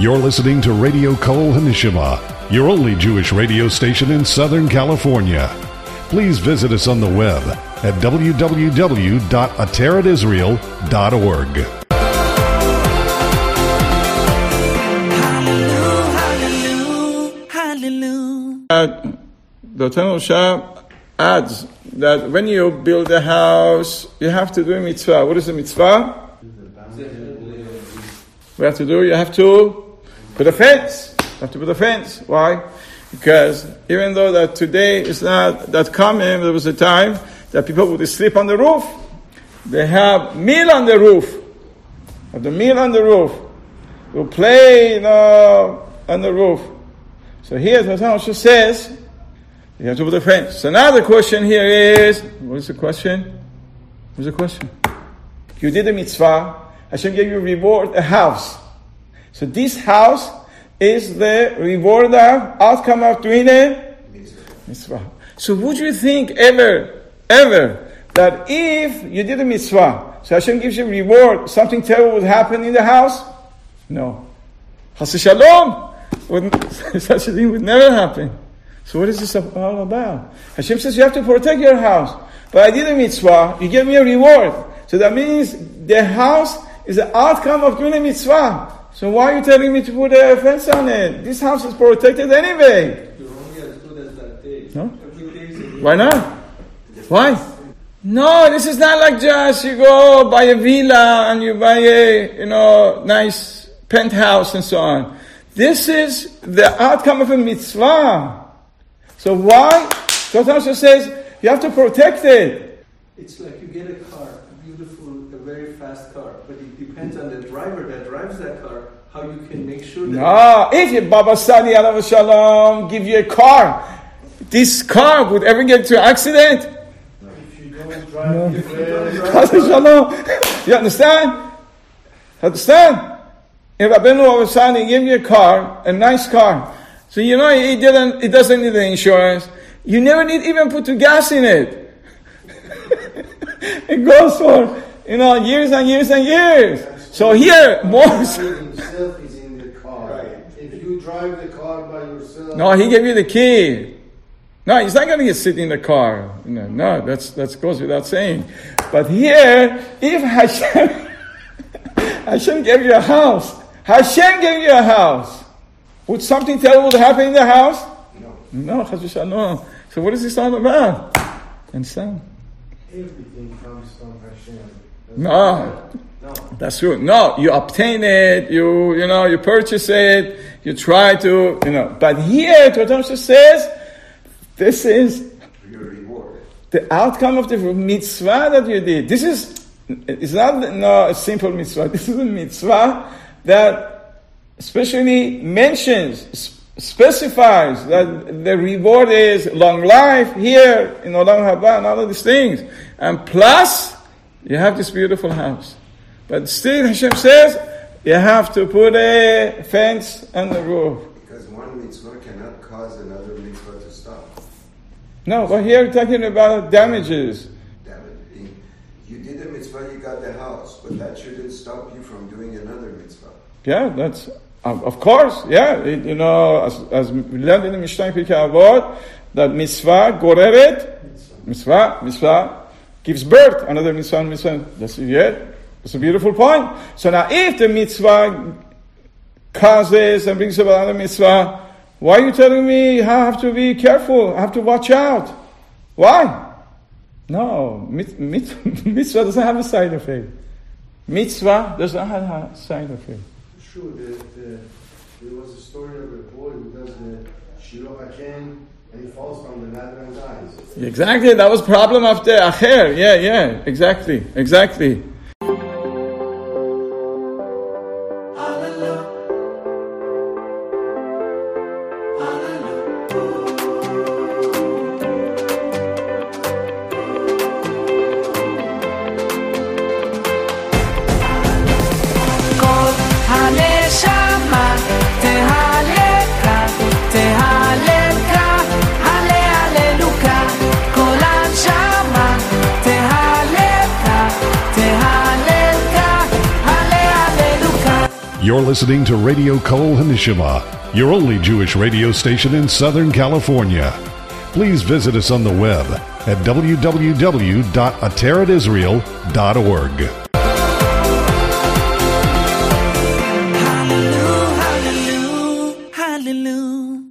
You're listening to Radio Kol Hanishima, your only Jewish radio station in Southern California. Please visit us on the web at www.ateratisrael.org. The Tanur Shah adds that when you build a house, you have to do a mitzvah. What is a mitzvah? We have to do, you have to put a fence. You have to put a fence. Why? Because even though that today is not that common, there was a time that people would sleep on the roof. They have meal on the roof. Have the meal on the roof. They will play, on the roof. So here, the Tanur says, you have to put a fence. So now the question here is, what is the question? What's the question? You did a mitzvah. Hashem gave you reward, a house. So this house is the reward outcome of doing a mitzvah. So would you think ever, that if you did a mitzvah, so Hashem gives you reward, something terrible would happen in the house? No. Chas v'shalom, such a thing would never happen. So what is this all about? Hashem says you have to protect your house. But I did a mitzvah, you gave me a reward. So that means the house is the outcome of doing a mitzvah. So why are you telling me to put a fence on it? This house is protected anyway. You're only as good as that day. No? Why not? Why? No, this is not like just you go buy a villa and you buy a, nice penthouse and so on. This is the outcome of a mitzvah. So why? So Tanur says you have to protect it. It's like you get a car, a beautiful, a very fast car, but it depends on the driver that drives that car, how you can make sure that... No, if your Baba Sadi Alav Shalom give you a car, this car would ever get into an accident? No. If you don't drive Shalom. You understand? If Rabbeinu Baba Sadi gave you a car, a nice car, so it doesn't need the insurance, you never need even put the gas in it. It goes for, years and years and years. So here, more... himself is in the car. Right. If you drive the car by yourself... No, he gave you the key. No, he's not going to sit in the car. No, that goes without saying. But here, if Hashem gave you a house, would something terrible happen in the house? No, Chas v'shalom. So what is this all about? Understand? Everything comes from Hashem. No, that's true. No, you obtain it, you purchase it, you try to, But here, Tanur says, this is your reward. The outcome of the mitzvah that you did. It's not a simple mitzvah. This is a mitzvah that especially specifies that the reward is long life here, Olam Haba, and all of these things. And plus, you have this beautiful house. But still, Hashem says, you have to put a fence on the roof. Because one mitzvah cannot cause another mitzvah to stop. No, but here we're talking about damages. You did a mitzvah, you got the house, but that shouldn't stop you from doing another mitzvah. Yeah, that's... Of course, yeah. As we learned in the Mishnah Pirkei Avot, that mitzvah goreret, mitzvah gives birth. Another mitzvah. That's a beautiful point. So now, if the mitzvah causes and brings about another mitzvah, why are you telling me I have to be careful? I have to watch out. Why? No, mitzvah doesn't have a side effect. Mitzvah does not have a side effect. Sure, there was a story of a boy who does the Shiloh Haken and he falls from the ladder and dies. Exactly, that was problem of the Acher. Yeah, exactly. Tehale You're listening to Radio Kol Hanishima, your only Jewish radio station in Southern California. Please visit us on the web at www.ateretisrael.org.